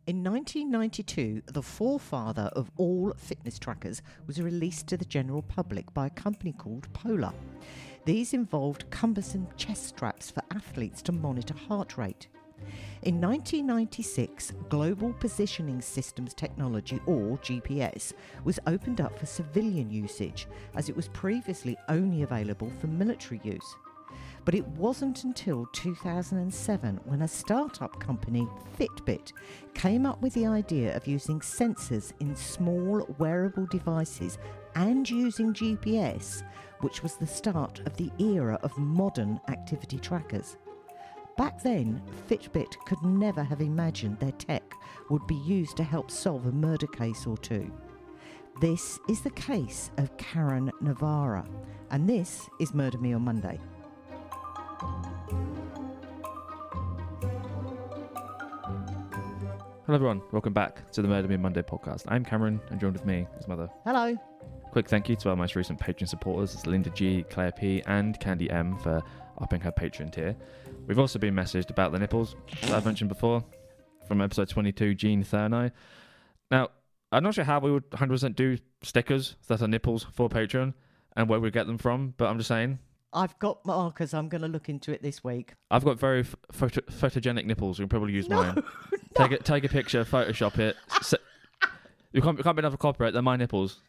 In 1992, the forefather of all fitness trackers was released to the general public by a company called Polar. These involved cumbersome chest straps for athletes to monitor heart rate. In 1996, Global Positioning Systems Technology, or GPS, was opened up for civilian usage, as it was previously only available for military use. But it wasn't until 2007 when a startup company, Fitbit, came up with the idea of using sensors in small wearable devices and using GPS, which was the start of the era of modern activity trackers. Back then, Fitbit could never have imagined their tech would be used to help solve a murder case or two. This is the case of Karen Navarra, and this is Murder Me on Monday. Hello everyone, welcome back to the Murder Me Monday podcast. I'm Cameron, and joined with me is Mother. Hello. Quick thank you to our most recent Patreon supporters, Linda G, Claire P, and Candy M for upping her Patreon tier. We've also been messaged about the nipples that I've mentioned before from episode 22, Jean Thurnay. Now, I'm not sure how we would 100% do stickers that are nipples for Patreon and where we get them from, but I'm just saying. I've got markers. I'm going to look into it this week. I've got very photogenic nipples. You can probably use mine. No. Take a picture, Photoshop it. You can't be another copyright. They're my nipples.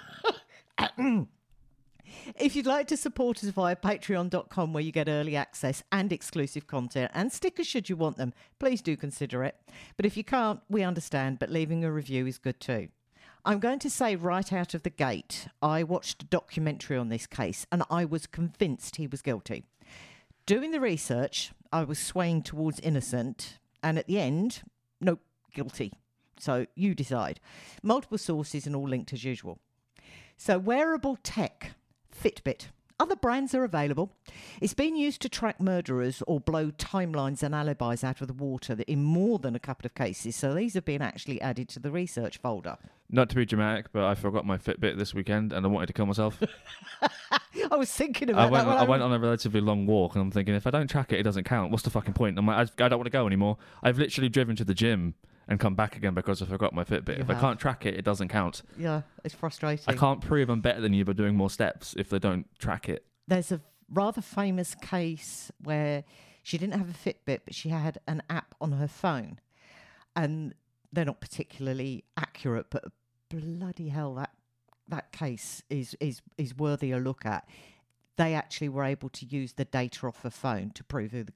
If you'd like to support us via patreon.com, where you get early access and exclusive content and stickers should you want them, please do consider it. But if you can't, we understand, but leaving a review is good too. I'm going to say right out of the gate, I watched a documentary on this case and I was convinced he was guilty. Doing the research, I was swaying towards innocent, and at the end, nope, guilty. So you decide. Multiple sources and all linked as usual. So wearable tech, Fitbit. Other brands are available. It's been used to track murderers or blow timelines and alibis out of the water in more than a couple of cases. So these have been actually added to the research folder. Not to be dramatic, but I forgot my Fitbit this weekend and I wanted to kill myself. I was thinking about that. I went on a relatively long walk and I'm thinking, if I don't track it, it doesn't count. What's the fucking point? I'm like, I don't want to go anymore. I've literally driven to the gym and come back again because I forgot my Fitbit. If I can't track it, it doesn't count. Yeah, it's frustrating. I can't prove I'm better than you by doing more steps if they don't track it. There's a rather famous case where she didn't have a Fitbit, but she had an app on her phone. And they're not particularly accurate, but bloody hell, that case is worthy a look at. They actually were able to use the data off her phone to prove who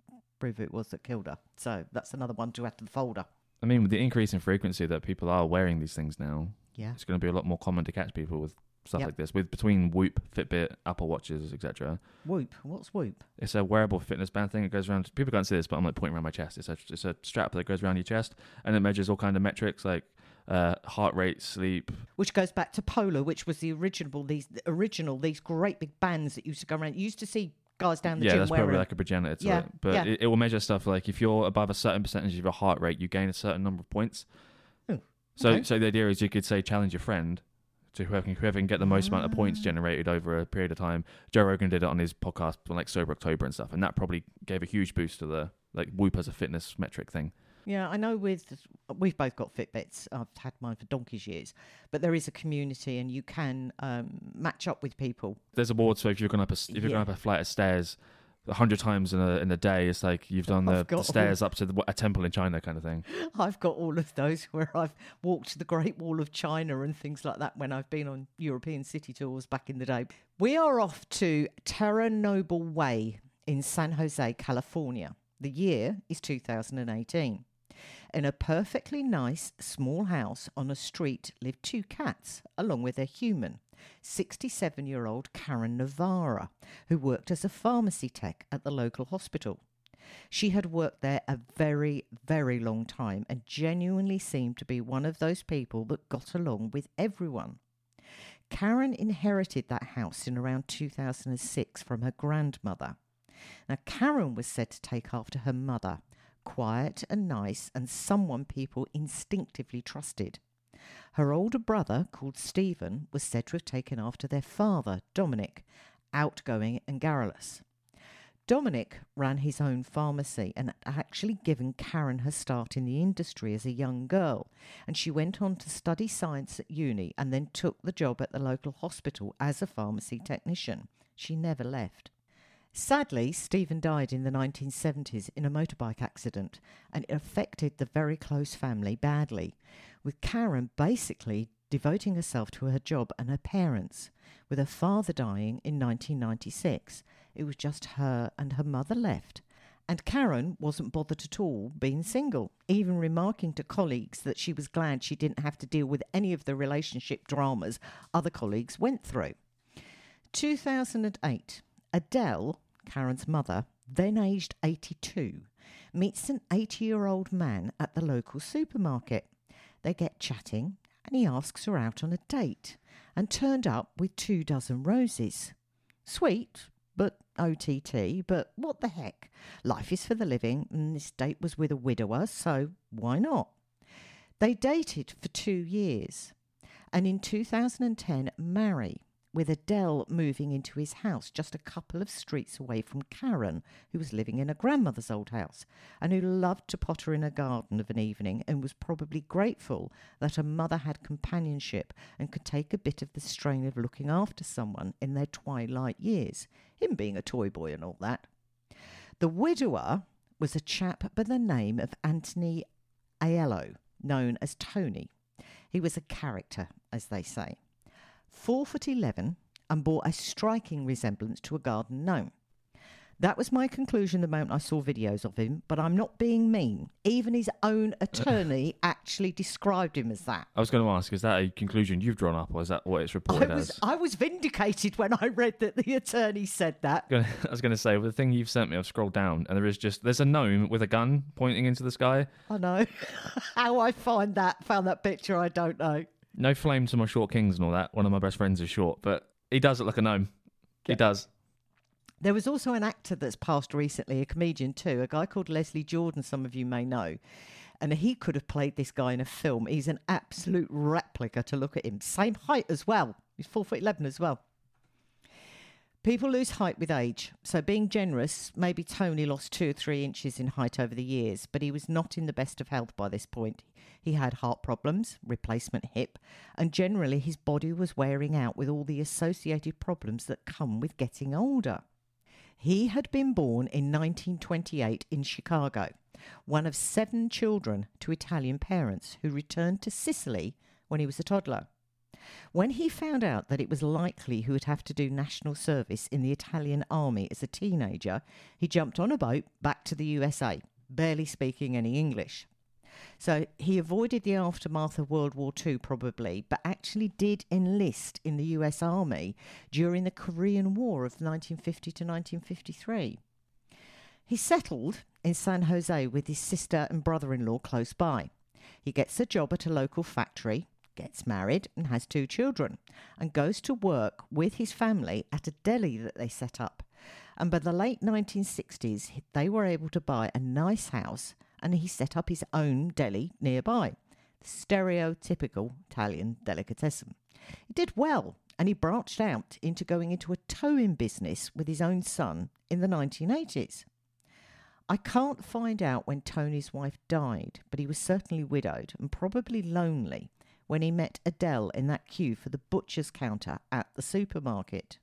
it was that killed her. So that's another one to add to the folder. I mean, with the increase in frequency that people are wearing these things now, yeah, it's going to be a lot more common to catch people with stuff like this. Between Whoop, Fitbit, Apple Watches, etc. Whoop? What's Whoop? It's a wearable fitness band thing. It goes around. People can't see this, but I'm like pointing around my chest. It's a strap that goes around your chest, and it measures all kind of metrics like heart rate, sleep. Which goes back to Polar, which was the original. These great big bands that used to go around. You used to see guys down the gym that's wearing probably like a progenitor to it. But it will measure stuff like if you're above a certain percentage of your heart rate, you gain a certain number of points. Oh, okay. So the idea is you could say challenge your friend to whoever can get the most amount of points generated over a period of time. Joe Rogan did it on his podcast on like Sober October and stuff, and that probably gave a huge boost to the like Whoop as a fitness metric thing. Yeah, I know we've both got Fitbits. I've had mine for donkey's years. But there is a community and you can match up with people. There's awards for if you're going up a flight of stairs 100 times in a day, it's like you've done the stairs up to a temple in China kind of thing. I've got all of those where I've walked the Great Wall of China and things like that when I've been on European city tours back in the day. We are off to Terra Noble Way in San Jose, California. The year is 2018. In a perfectly nice small house on a street lived two cats, along with their human, 67-year-old Karen Navarra, who worked as a pharmacy tech at the local hospital. She had worked there a very, very long time and genuinely seemed to be one of those people that got along with everyone. Karen inherited that house in around 2006 from her grandmother. Now, Karen was said to take after her mother, quiet and nice and someone people instinctively trusted. Her older brother, called Stephen, was said to have taken after their father, Dominic, outgoing and garrulous. Dominic ran his own pharmacy and had actually given Karen her start in the industry as a young girl, and she went on to study science at uni and then took the job at the local hospital as a pharmacy technician. She never left. Sadly, Stephen died in the 1970s in a motorbike accident, and it affected the very close family badly, with Karen basically devoting herself to her job and her parents. With her father dying in 1996, it was just her and her mother left. And Karen wasn't bothered at all being single, even remarking to colleagues that she was glad she didn't have to deal with any of the relationship dramas other colleagues went through. 2008, Adele, Karen's mother, then aged 82, meets an 80-year-old man at the local supermarket. They get chatting, and he asks her out on a date, and turned up with 24 roses. Sweet, but OTT, but what the heck? Life is for the living, and this date was with a widower, so why not? They dated for 2 years, and in 2010 marry, with Adele moving into his house just a couple of streets away from Karen, who was living in her grandmother's old house, and who loved to potter in her garden of an evening and was probably grateful that her mother had companionship and could take a bit of the strain of looking after someone in their twilight years, him being a toy boy and all that. The widower was a chap by the name of Anthony Aiello, known as Tony. He was a character, as they say. 4'11" and bore a striking resemblance to a garden gnome. That was my conclusion the moment I saw videos of him, but I'm not being mean. Even his own attorney actually described him as that. I was going to ask, is that a conclusion you've drawn up, or is that what it's reported as? I was vindicated when I read that the attorney said that. I was going to say, with the thing you've sent me, I've scrolled down, and there's a gnome with a gun pointing into the sky. I know. How I found that picture, I don't know. No flame to my short kings and all that. One of my best friends is short, but he does look like a gnome. He does. There was also an actor that's passed recently, a comedian too, a guy called Leslie Jordan, some of you may know. And he could have played this guy in a film. He's an absolute replica to look at him. Same height as well. He's 4'11" as well. People lose height with age, so being generous, maybe Tony lost 2 or 3 inches in height over the years, but he was not in the best of health by this point. He had heart problems, replacement hip, and generally his body was wearing out with all the associated problems that come with getting older. He had been born in 1928 in Chicago, one of 7 children to Italian parents who returned to Sicily when he was a toddler. When he found out that it was likely he would have to do national service in the Italian army as a teenager, he jumped on a boat back to the USA, barely speaking any English. So he avoided the aftermath of World War II probably, but actually did enlist in the US Army during the Korean War of 1950 to 1953. He settled in San Jose with his sister and brother-in-law close by. He gets a job at a local factory, gets married and has 2 children, and goes to work with his family at a deli that they set up. And by the late 1960s, they were able to buy a nice house, and he set up his own deli nearby, the stereotypical Italian delicatessen. He did well, and he branched out into going into a towing business with his own son in the 1980s. I can't find out when Tony's wife died, but he was certainly widowed and probably lonely when he met Adele in that queue for the butcher's counter at the supermarket.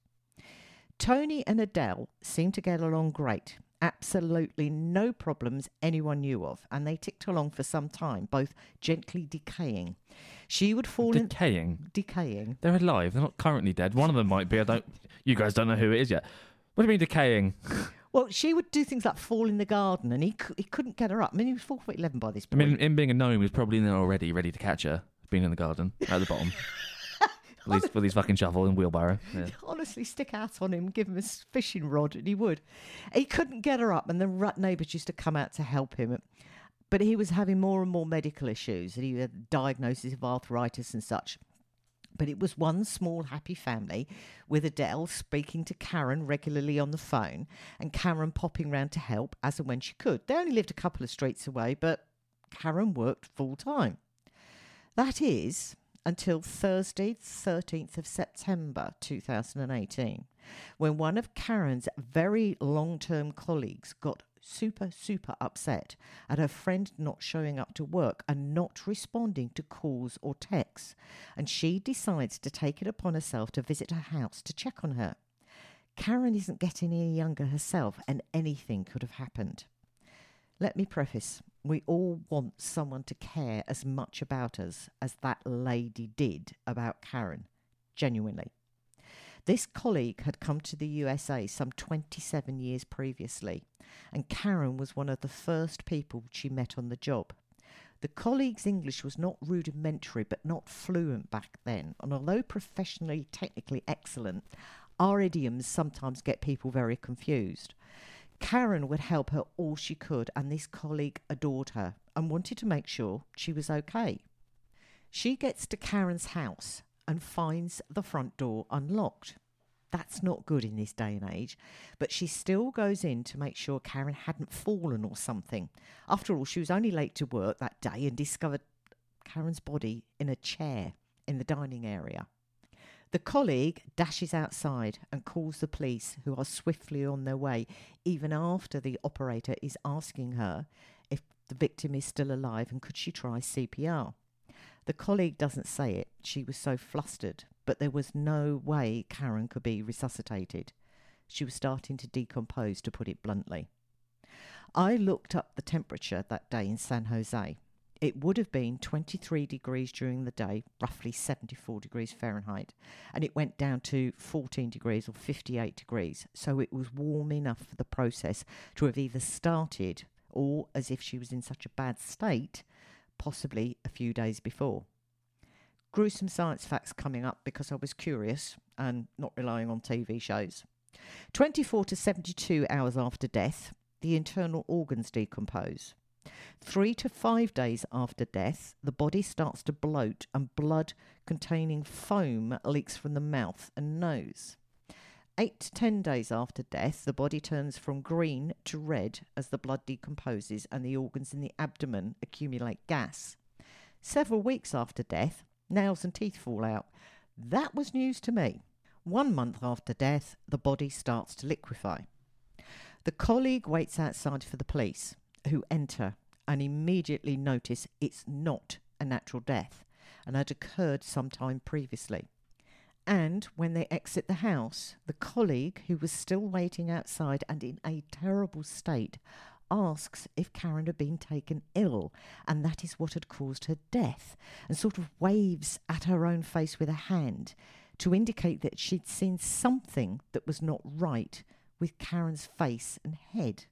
Tony and Adele seemed to get along great. Absolutely no problems anyone knew of, and they ticked along for some time, both gently decaying. She would fall Decaying. They're alive. They're not currently dead. One of them might be. You guys don't know who it is yet. What do you mean decaying? Well, she would do things like fall in the garden, and he couldn't get her up. I mean, he was 4'11" by this point. I mean, him being a gnome, he was probably in there already, ready to catch her, being in the garden at the bottom. with his fucking shovel and wheelbarrow. Yeah. Honestly, stick out on him, give him a fishing rod, and he would. He couldn't get her up, and the neighbours used to come out to help him. But he was having more and more medical issues, and he had a diagnosis of arthritis and such. But it was one small happy family, with Adele speaking to Karen regularly on the phone, and Karen popping round to help as and when she could. They only lived a couple of streets away, but Karen worked full time. That is until Thursday, 13th of September 2018, when one of Karen's very long-term colleagues got super upset at her friend not showing up to work and not responding to calls or texts, and she decides to take it upon herself to visit her house to check on her. Karen isn't getting any younger herself, and anything could have happened. Let me preface, we all want someone to care as much about us as that lady did about Karen, genuinely. This colleague had come to the USA some 27 years previously, and Karen was one of the first people she met on the job. The colleague's English was not rudimentary but not fluent back then, and although professionally technically excellent, our idioms sometimes get people very confused. Karen would help her all she could, and this colleague adored her and wanted to make sure she was okay. She gets to Karen's house and finds the front door unlocked. That's not good in this day and age, but she still goes in to make sure Karen hadn't fallen or something. After all, she was only late to work that day and discovered Karen's body in a chair in the dining area. The colleague dashes outside and calls the police, who are swiftly on their way, even after the operator is asking her if the victim is still alive and could she try CPR. The colleague doesn't say it, she was so flustered, but there was no way Karen could be resuscitated. She was starting to decompose, to put it bluntly. I looked up the temperature that day in San Jose. It would have been 23 degrees during the day, roughly 74 degrees Fahrenheit, and it went down to 14 degrees or 58 degrees, so it was warm enough for the process to have either started or, as if she was in such a bad state, possibly a few days before. Gruesome science facts coming up because I was curious and not relying on TV shows. 24 to 72 hours after death, the internal organs decompose. 3 to 5 days after death, the body starts to bloat and blood containing foam leaks from the mouth and nose. 8 to 10 days after death, the body turns from green to red as the blood decomposes and the organs in the abdomen accumulate gas. Several weeks after death, nails and teeth fall out. That was news to me. 1 month after death, the body starts to liquefy. The colleague waits outside for the police, who enter and immediately notice it's not a natural death and had occurred some time previously. And when they exit the house, the colleague, who was still waiting outside and in a terrible state, asks if Karen had been taken ill, and that is what had caused her death, and sort of waves at her own face with a hand to indicate that she'd seen something that was not right with Karen's face and head.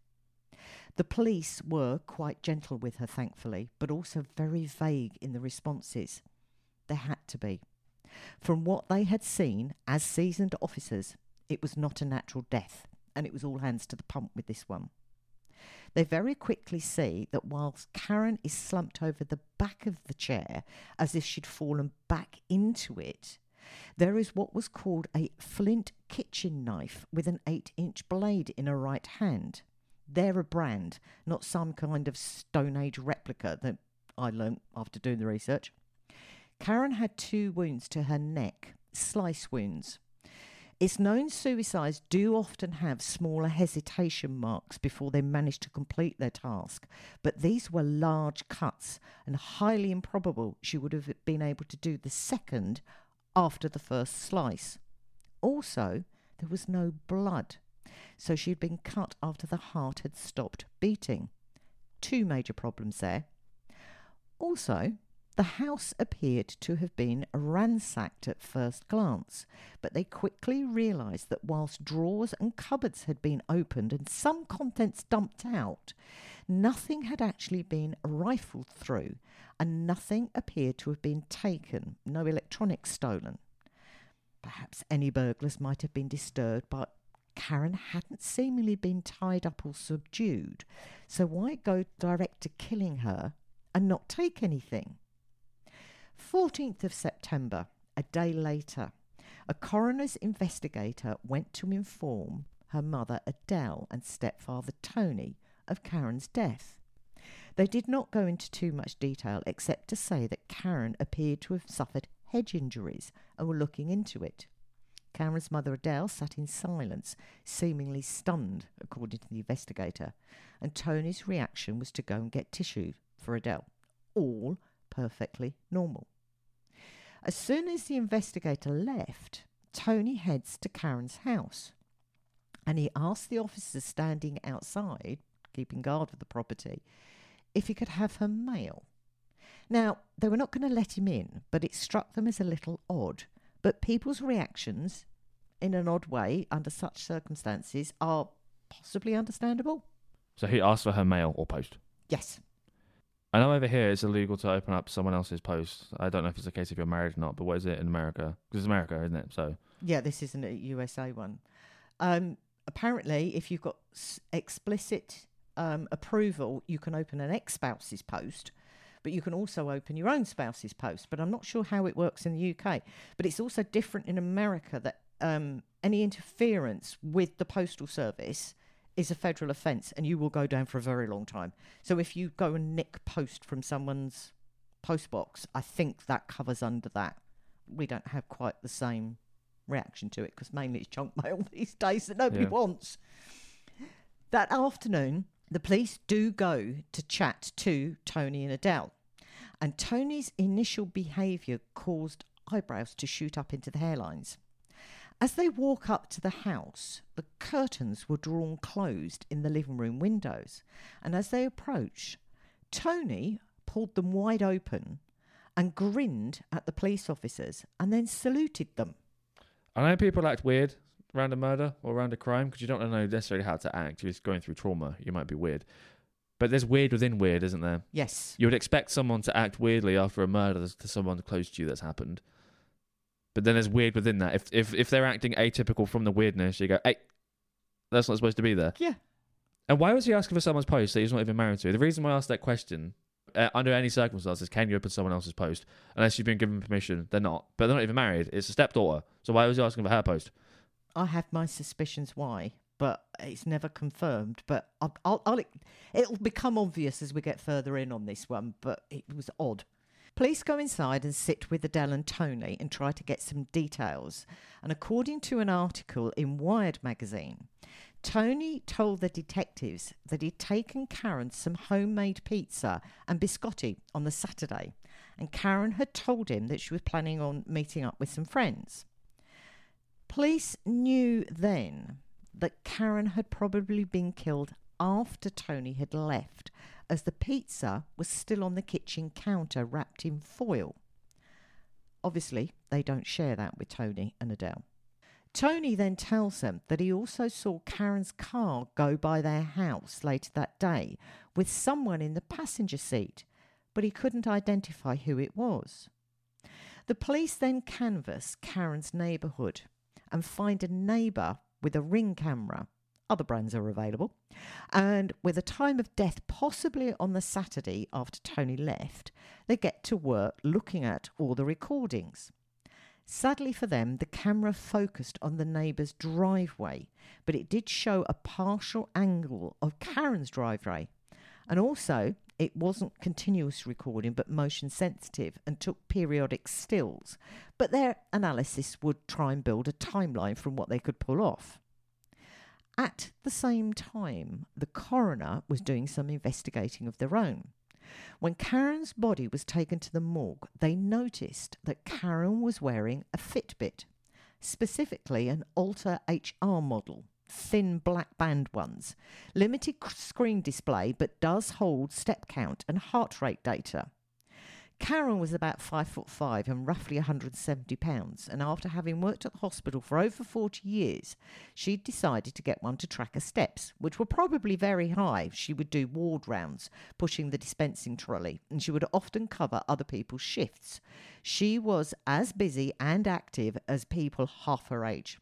The police were quite gentle with her, thankfully, but also very vague in the responses. They had to be. From what they had seen as seasoned officers, it was not a natural death, and it was all hands to the pump with this one. They very quickly see that whilst Karen is slumped over the back of the chair as if she'd fallen back into it, there is what was called a flint kitchen knife with an 8-inch blade in her right hand. They're a brand, not some kind of Stone Age replica that I learnt after doing the research. Karen had 2 wounds to her neck, slice wounds. It's known suicides do often have smaller hesitation marks before they manage to complete their task, but these were large cuts and highly improbable she would have been able to do the second after the first slice. Also, there was no blood, so she had been cut after the heart had stopped beating. 2 major problems there. Also, the house appeared to have been ransacked at first glance, but they quickly realised that whilst drawers and cupboards had been opened and some contents dumped out, nothing had actually been rifled through and nothing appeared to have been taken, no electronics stolen. Perhaps any burglars might have been disturbed, but Karen hadn't seemingly been tied up or subdued, so why go direct to killing her and not take anything? 14th of September, a day later, a coroner's investigator went to inform her mother Adele and stepfather Tony of Karen's death. They did not go into too much detail except to say that Karen appeared to have suffered head injuries and were looking into it. Karen's mother Adele sat in silence, seemingly stunned, according to the investigator, and Tony's reaction was to go and get tissue for Adele. All perfectly normal. As soon as the investigator left, Tony heads to Karen's house, and he asked the officer standing outside, keeping guard of the property, if he could have her mail. Now, they were not going to let him in, but it struck them as a little odd. But people's reactions, in an odd way, under such circumstances, are possibly understandable. So he asked for her mail or post? Yes. I know over here it's illegal to open up someone else's post. I don't know if it's the case if you're married or not, but what is it in America? Because it's America, isn't it? So yeah, this isn't a USA one. Apparently, if you've got explicit approval, you can open an ex-spouse's post, but you can also open your own spouse's post. But I'm not sure how it works in the UK. But it's also different in America that any interference with the postal service is a federal offence and you will go down for a very long time. So if you go and nick post from someone's postbox, I think that covers under that. We don't have quite the same reaction to it because mainly it's junk mail these days that nobody wants. That afternoon, the police do go to chat to Tony and Adele, and Tony's initial behaviour caused eyebrows to shoot up into the hairlines. As they walk up to the house, the curtains were drawn closed in the living room windows, and as they approached, Tony pulled them wide open and grinned at the police officers and then saluted them. I know people act weird around a murder or around a crime because you don't know necessarily how to act. You're just going through trauma. You might be weird. But there's weird within weird, isn't there? Yes. You would expect someone to act weirdly after a murder to someone close to you that's happened. But then there's weird within that. If they're acting atypical from the weirdness, you go, hey, that's not supposed to be there. Yeah. And why was he asking for someone's post that he's not even married to? The reason why I asked that question, under any circumstances, can you open someone else's post? Unless you've been given permission, they're not. But they're not even married. It's a stepdaughter. So why was he asking for her post? I have my suspicions why, but it's never confirmed. But it'll become obvious as we get further in on this one, but it was odd. Police go inside and sit with Adele and Tony and try to get some details. And according to an article in Wired magazine, Tony told the detectives that he'd taken Karen some homemade pizza and biscotti on the Saturday, and Karen had told him that she was planning on meeting up with some friends. Police knew then that Karen had probably been killed after Tony had left, as the pizza was still on the kitchen counter wrapped in foil. Obviously, they don't share that with Tony and Adele. Tony then tells them that he also saw Karen's car go by their house later that day with someone in the passenger seat, but he couldn't identify who it was. The police then canvass Karen's neighbourhood and find a neighbour with a Ring camera. Other brands are available. And with a time of death possibly on the Saturday after Tony left, they get to work looking at all the recordings. Sadly for them, the camera focused on the neighbour's driveway, but it did show a partial angle of Karen's driveway. And also, it wasn't continuous recording, but motion sensitive and took periodic stills. But their analysis would try and build a timeline from what they could pull off. At the same time, the coroner was doing some investigating of their own. When Karen's body was taken to the morgue, they noticed that Karen was wearing a Fitbit, specifically an Alta HR model, thin black band ones, limited screen display but does hold step count and heart rate data. Karen was about 5'5" and roughly 170 pounds, and after having worked at the hospital for over 40 years, she decided to get one to track her steps, which were probably very high. She would do ward rounds, pushing the dispensing trolley, and she would often cover other people's shifts. She was as busy and active as people half her age.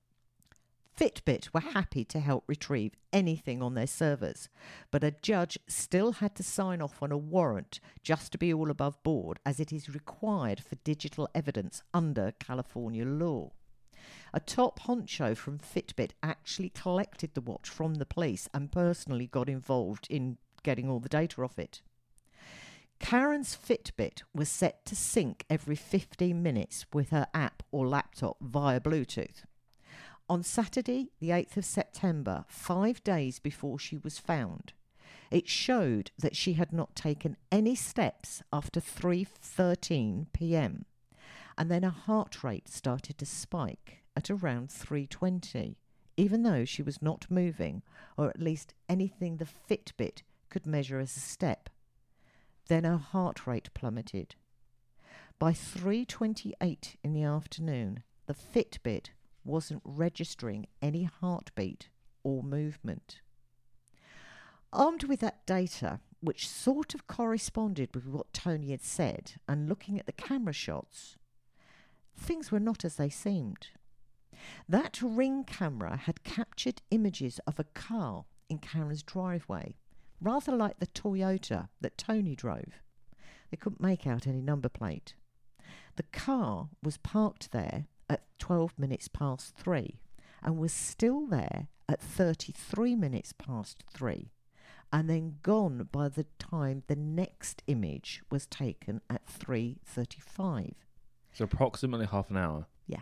Fitbit were happy to help retrieve anything on their servers, but a judge still had to sign off on a warrant just to be all above board, as it is required for digital evidence under California law. A top honcho from Fitbit actually collected the watch from the police and personally got involved in getting all the data off it. Karen's Fitbit was set to sync every 15 minutes with her app or laptop via Bluetooth. On Saturday, the 8th of September, 5 days before she was found, it showed that she had not taken any steps after 3:13 p.m. and then her heart rate started to spike at around 3:20, even though she was not moving, or at least anything the Fitbit could measure as a step. Then her heart rate plummeted. By 3:28 in the afternoon, the Fitbit wasn't registering any heartbeat or movement. Armed with that data, which sort of corresponded with what Tony had said, and looking at the camera shots, things were not as they seemed. That Ring camera had captured images of a car in Karen's driveway, rather like the Toyota that Tony drove. They couldn't make out any number plate. The car was parked there at 12 minutes past 3 and was still there at 33 minutes past 3 and then gone by the time the next image was taken at 3:35. So approximately half an hour. Yeah.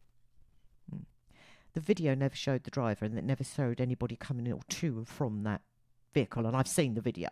The video never showed the driver, and it never showed anybody coming in to and from that vehicle, and I've seen the video.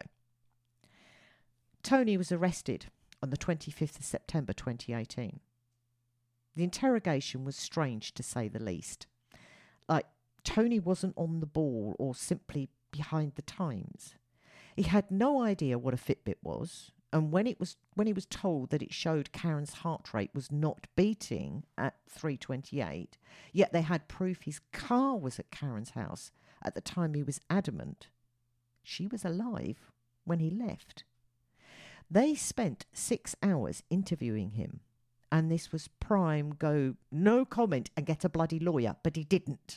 Tony was arrested on the 25th of September 2018. The interrogation was strange, to say the least. Like, Tony wasn't on the ball or simply behind the times. He had no idea what a Fitbit was, and when he was told that it showed Karen's heart rate was not beating at 3:28, yet they had proof his car was at Karen's house at the time, he was adamant she was alive when he left. They spent 6 hours interviewing him, and this was prime go, no comment and get a bloody lawyer, but he didn't.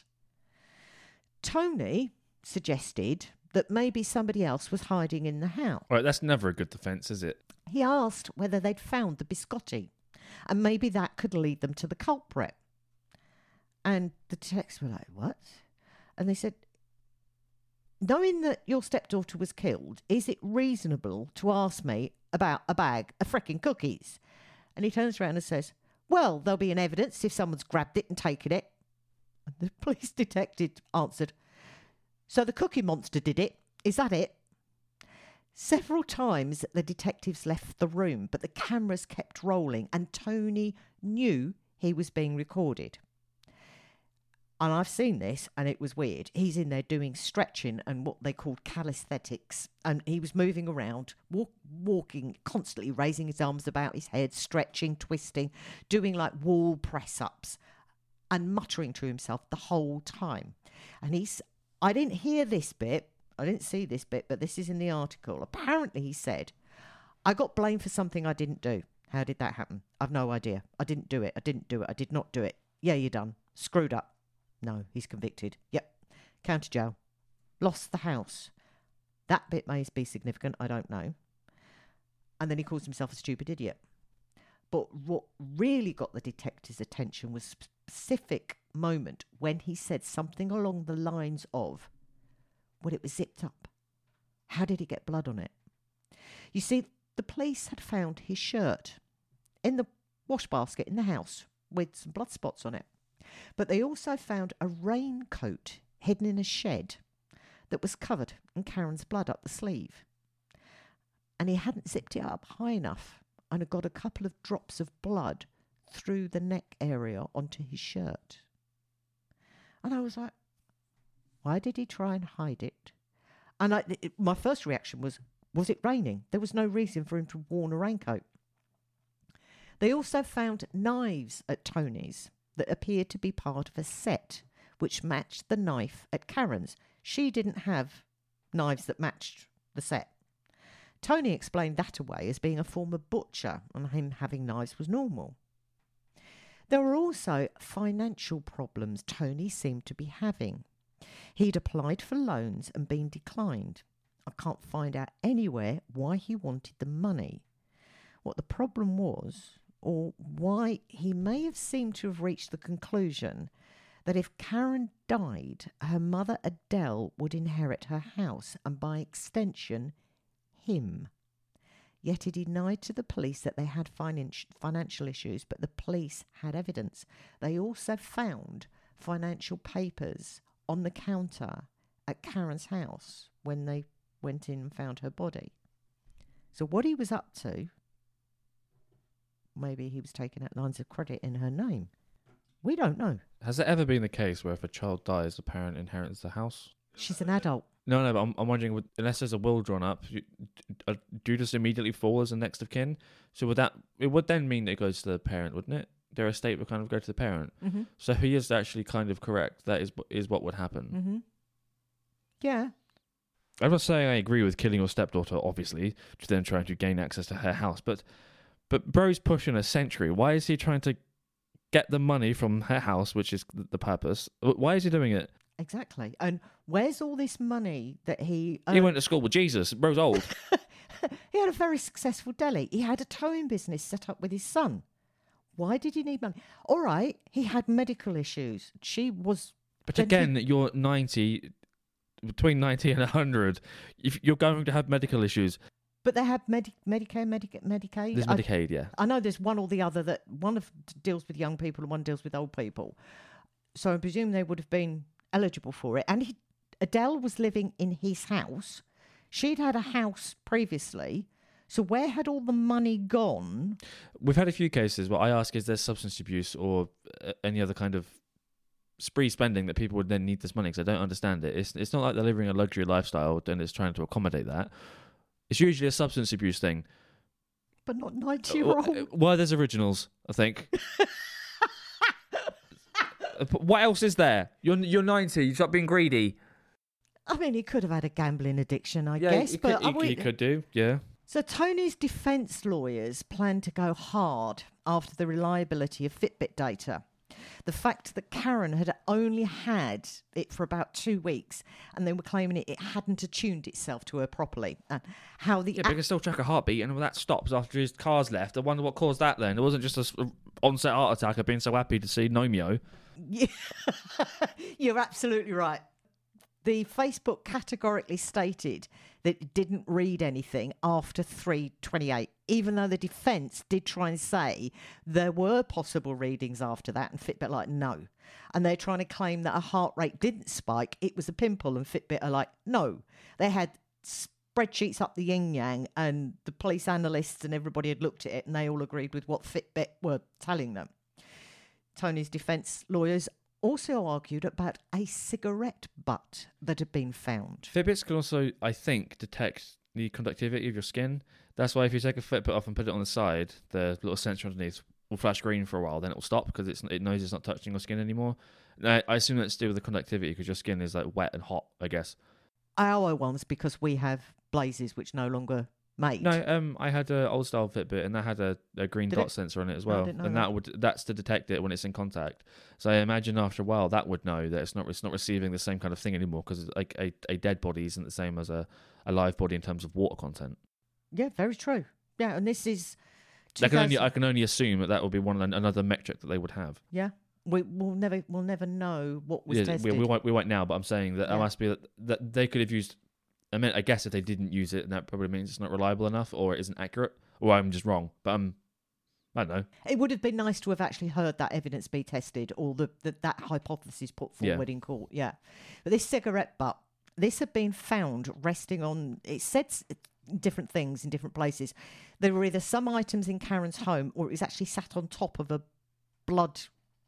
Tony suggested that maybe somebody else was hiding in the house. Right, that's never a good defence, is it? He asked whether they'd found the biscotti, and maybe that could lead them to the culprit. And the detectives were like, what? And they said, knowing that your stepdaughter was killed, is it reasonable to ask me about a bag of frickin' cookies? And he turns around and says, well, there'll be an evidence if someone's grabbed it and taken it. And the police detective answered, so the cookie monster did it? Is that it? Several times the detectives left the room, but the cameras kept rolling and Tony knew he was being recorded. And I've seen this, and it was weird. He's in there doing stretching and what they called calisthenics. And he was moving around, walking, constantly raising his arms about his head, stretching, twisting, doing like wall press-ups and muttering to himself the whole time. And I didn't hear this bit. I didn't see this bit, but this is in the article. Apparently he said, I got blamed for something I didn't do. How did that happen? I've no idea. I didn't do it. I didn't do it. I did not do it. Yeah, you're done. Screwed up. No, he's convicted. Yep. County jail. Lost the house. That bit may be significant. I don't know. And then he calls himself a stupid idiot. But what really got the detective's attention was a specific moment when he said something along the lines of, well, it was zipped up. How did he get blood on it? You see, the police had found his shirt in the wash basket in the house with some blood spots on it. But they also found a raincoat hidden in a shed that was covered in Karen's blood up the sleeve. And he hadn't zipped it up high enough and had got a couple of drops of blood through the neck area onto his shirt. And I was like, why did he try and hide it? And my first reaction was it raining? There was no reason for him to have worn a raincoat. They also found knives at Tony's that appeared to be part of a set which matched the knife at Karen's. She didn't have knives that matched the set. Tony explained that away as being a former butcher, and him having knives was normal. There were also financial problems Tony seemed to be having. He'd applied for loans and been declined. I can't find out anywhere why he wanted the money, what the problem was, or why he may have seemed to have reached the conclusion that if Karen died, her mother Adele would inherit her house and by extension, him. Yet he denied to the police that they had financial issues, but the police had evidence. They also found financial papers on the counter at Karen's house when they went in and found her body. So what he was up to, maybe he was taking out lines of credit in her name. We don't know. Has it ever been the case where if a child dies, the parent inherits the house? She's an adult. No, but I'm wondering, unless there's a will drawn up, do you just immediately fall as a next of kin? So it would then mean that it goes to the parent, wouldn't it? Their estate would kind of go to the parent. Mm-hmm. So he is actually kind of correct. That is what would happen. Mm-hmm. Yeah. I'm not saying I agree with killing your stepdaughter, obviously, to then trying to gain access to her house, but bro's pushing a century. Why is he trying to get the money from her house, which is the purpose? Why is he doing it? Exactly. And where's all this money that he... He went to school with Jesus. Bro's old. He had a very successful deli. He had a towing business set up with his son. Why did he need money? All right, he had medical issues. She was... But again, you're 90... Between 90 and 100, if you're going to have medical issues. But they have Medicare, Medicaid. There's Medicaid, yeah. I know there's one or the other, that one deals with young people and one deals with old people. So I presume they would have been eligible for it. And Adele was living in his house. She'd had a house previously. So where had all the money gone? We've had a few cases. What I ask is there substance abuse or any other kind of spree spending that people would then need this money, because I don't understand it. It's not like they're living a luxury lifestyle and it's trying to accommodate that. It's usually a substance abuse thing. But not 90-year-old. Well, there's originals, I think. What else is there? You're 90. You stop being greedy. I mean, he could have had a gambling addiction, I guess. But he could do, yeah. So Tony's defence lawyers plan to go hard after the reliability of Fitbit data. The fact that Karen had only had it for about 2 weeks and they were claiming it hadn't attuned itself to her properly. And how the... Yeah, but you can still track a heartbeat, and that stops after his car's left. I wonder what caused that then. It wasn't just an onset heart attack of being so happy to see Nomeo. Yeah. You're absolutely right. The Facebook categorically stated that it didn't read anything after 3:28, even though the defence did try and say there were possible readings after that, and Fitbit like, no. And they're trying to claim that her heart rate didn't spike, it was a pimple, and Fitbit are like, no. They had spreadsheets up the yin-yang, and the police analysts and everybody had looked at it, and they all agreed with what Fitbit were telling them. Tony's defence lawyers also argued about a cigarette butt that had been found. Fitbits can also, I think, detect the conductivity of your skin. That's why if you take a Fitbit off and put it on the side, the little sensor underneath will flash green for a while, then it will stop because it knows it's not touching your skin anymore. I assume that's to do with the conductivity because your skin is like wet and hot, I guess. Our ones, because we have Blazes which no longer made. No, I had an old style Fitbit and that had a green dot sensor on it as well, and that's to detect it when it's in contact. So I imagine after a while that would know that it's not receiving the same kind of thing anymore, because like a dead body isn't the same as a live body in terms of water content. Yeah, very true. Yeah, and this is. I can only assume that would be another metric that they would have. Yeah. We'll never know what was tested. We won't now, but I'm saying that it must be that they could have used. I guess if they didn't use it, that probably means it's not reliable enough, or it isn't accurate, or I'm just wrong. But I don't know. It would have been nice to have actually heard that evidence be tested, or that hypothesis put forward in court. Yeah, but this cigarette butt, this had been found resting on. It said different things in different places. There were either some items in Karen's home, or it was actually sat on top of a blood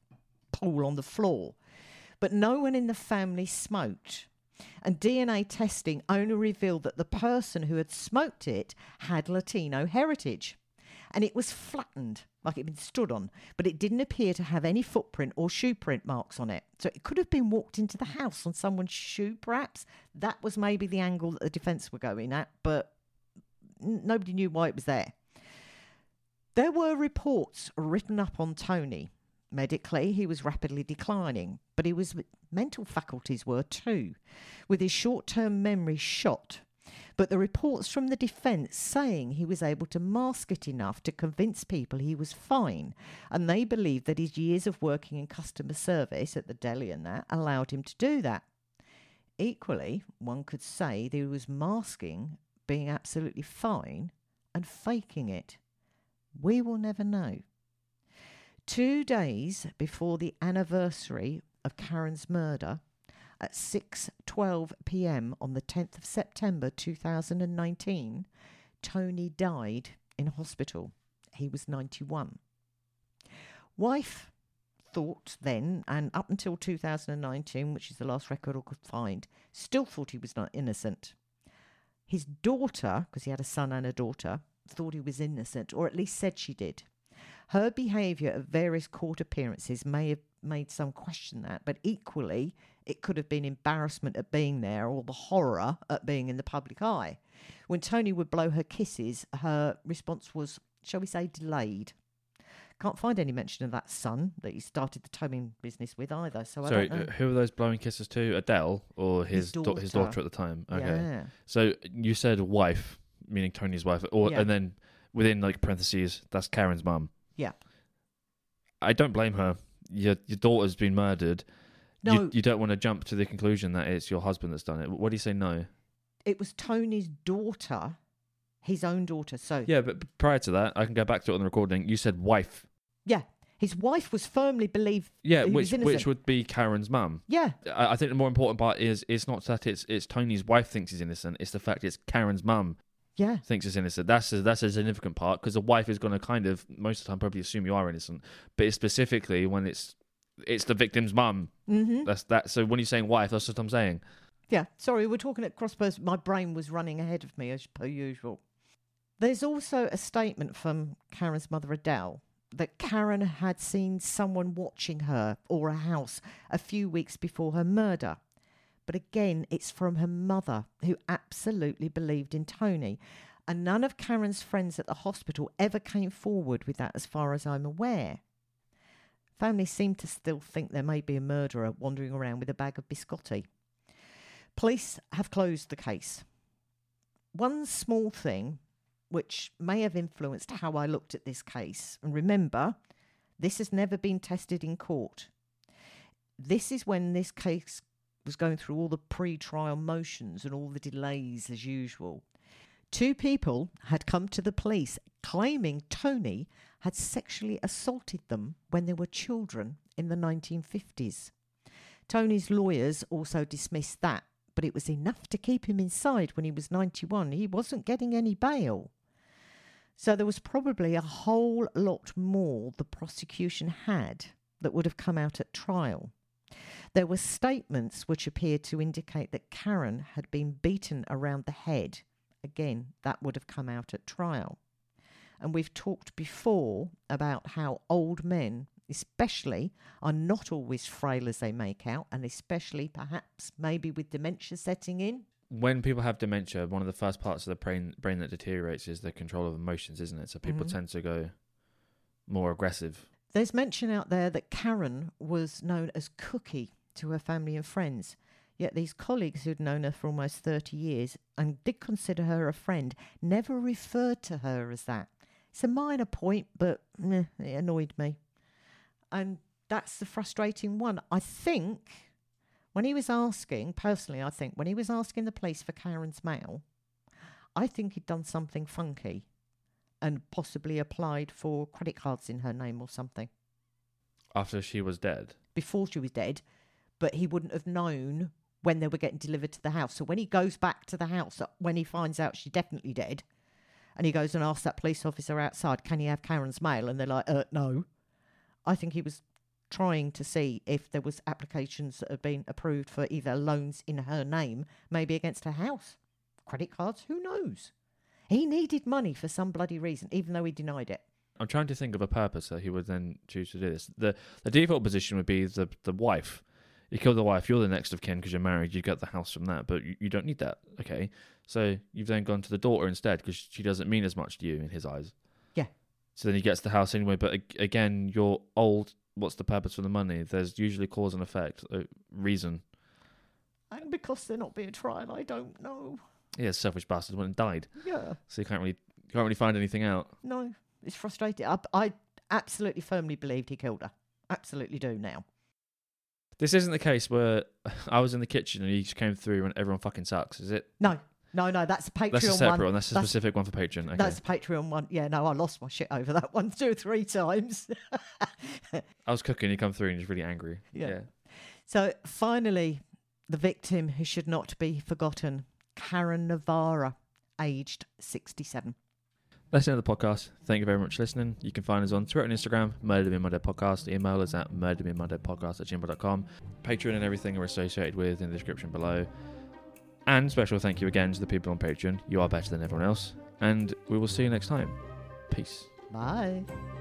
pool on the floor. But no one in the family smoked. And DNA testing only revealed that the person who had smoked it had Latino heritage. And it was flattened, like it had been stood on, but it didn't appear to have any footprint or shoe print marks on it. So it could have been walked into the house on someone's shoe, perhaps. That was maybe the angle that the defence were going at, but nobody knew why it was there. There were reports written up on Tony. Medically, he was rapidly declining, but his mental faculties were too, with his short-term memory shot. But the reports from the defence saying he was able to mask it enough to convince people he was fine, and they believed that his years of working in customer service at the deli and that allowed him to do that. Equally, one could say that he was masking being absolutely fine and faking it? We will never know. 2 days before the anniversary of Karen's murder, at 6:12 p.m. on the 10th of September 2019, Tony died in hospital. He was 91. Wife thought then, and up until 2019, which is the last record I could find, still thought he was not innocent. His daughter, because he had a son and a daughter, thought he was innocent, or at least said she did. Her behaviour at various court appearances may have made some question that, but equally it could have been embarrassment at being there or the horror at being in the public eye. When Tony would blow her kisses, her response was, shall we say, delayed. Can't find any mention of that son that he started the towing business with either. So Sorry, I don't know. who were those blowing kisses to? Adele or his daughter at the time? Okay. Yeah. So you said wife, meaning Tony's wife, or Yeah. and then within like parentheses, that's Karen's mum. Yeah. I don't blame her. Your daughter's been murdered. No, You don't want to jump to the conclusion that it's your husband that's done it. What do you say? No. it was Tony's daughter, his own daughter. So Yeah, but prior to that, I can go back to it on the recording. You said wife. yeah, his wife was firmly believed. Yeah, he was which innocent. would be Karen's mum. Yeah, I think the more important part is it's not that it's Tony's wife thinks he's innocent. It's the fact it's Karen's mum yeah, thinks he's innocent. That's a significant part because the wife is going to kind of most of the time probably assume you are innocent. But it's specifically when it's the victim's mum. mm-hmm. That's that. So when you're saying wife, that's what I'm saying. Yeah. Sorry, we're talking at cross purposes. My brain was running ahead of me as per usual. There's also a statement from Karen's mother, Adele, that Karen had seen someone watching her or a house a few weeks before her murder. But again, it's from her mother, who absolutely believed in Tony. And none of Karen's friends at the hospital ever came forward with that, as far as I'm aware. Family seem to still think there may be a murderer wandering around with a bag of biscotti. Police have closed the case. One small thing which may have influenced how I looked at this case, and remember, this has never been tested in court. This is when this case was going through all the pre-trial motions and all the delays as usual. 2 people had come to the police claiming Tony had sexually assaulted them when they were children in the 1950s. Tony's lawyers also dismissed that, but it was enough to keep him inside when he was 91. He wasn't getting any bail. So there was probably a whole lot more the prosecution had that would have come out at trial. There were statements which appeared to indicate that Karen had been beaten around the head. Again, that would have come out at trial. And we've talked before about how old men, especially, are not always frail as they make out, and especially perhaps maybe with dementia setting in. When people have dementia, one of the first parts of the brain that deteriorates is the control of emotions, isn't it? So people tend to go more aggressive. There's mention out there that Karen was known as Cookie to her family and friends. Yet these colleagues who'd known her for almost 30 years and did consider her a friend never referred to her as that. It's a minor point, but it annoyed me. And that's the frustrating one. I think when he was asking, personally, I think when he was asking the police for Karen's mail, I think he'd done something funky and possibly applied for credit cards in her name or something. After she was dead? Before she was dead, but he wouldn't have known when they were getting delivered to the house. So when he goes back to the house, when he finds out she's definitely dead, and he goes and asks that police officer outside, can he have Karen's mail? And they're like, no. I think he was trying to see if there was applications that had been approved for either loans in her name, maybe against her house, credit cards, who knows? He needed money for some bloody reason, even though he denied it. I'm trying to think of a purpose that he would then choose to do this. The default position would be the wife. You kill the wife, you're the next of kin because you're married, you get the house from that, but you don't need that, okay? So you've then gone to the daughter instead because she doesn't mean as much to you in his eyes. Yeah. So then he gets the house anyway, but again, you're old, what's the purpose for the money? There's usually cause and effect, reason. And because they're not being tried, I don't know. Yeah, selfish bastard went and died. Yeah. So you can't really find anything out. No, it's frustrating. I absolutely firmly believed he killed her. Absolutely do now. This isn't the case where I was in the kitchen and he just came through and everyone fucking sucks, is it? No. No, that's a Patreon That's a separate one. one. That's a specific one for Patreon. Okay. That's a Patreon one. Yeah, no, I lost my shit over that one 2 or 3 times. I was cooking, you come through and you're just really angry. Yeah. So finally, the victim who should not be forgotten, Karen Navarra, aged 67. That's the end of the podcast. Thank you very much for listening. You can find us on Twitter and Instagram, Murder Me Monday Podcast. The email is at murdermemondaypodcast@gmail.com. Patreon and everything are associated with in the description below. And special thank you again to the people on Patreon. You are better than everyone else. And we will see you next time. Peace. Bye.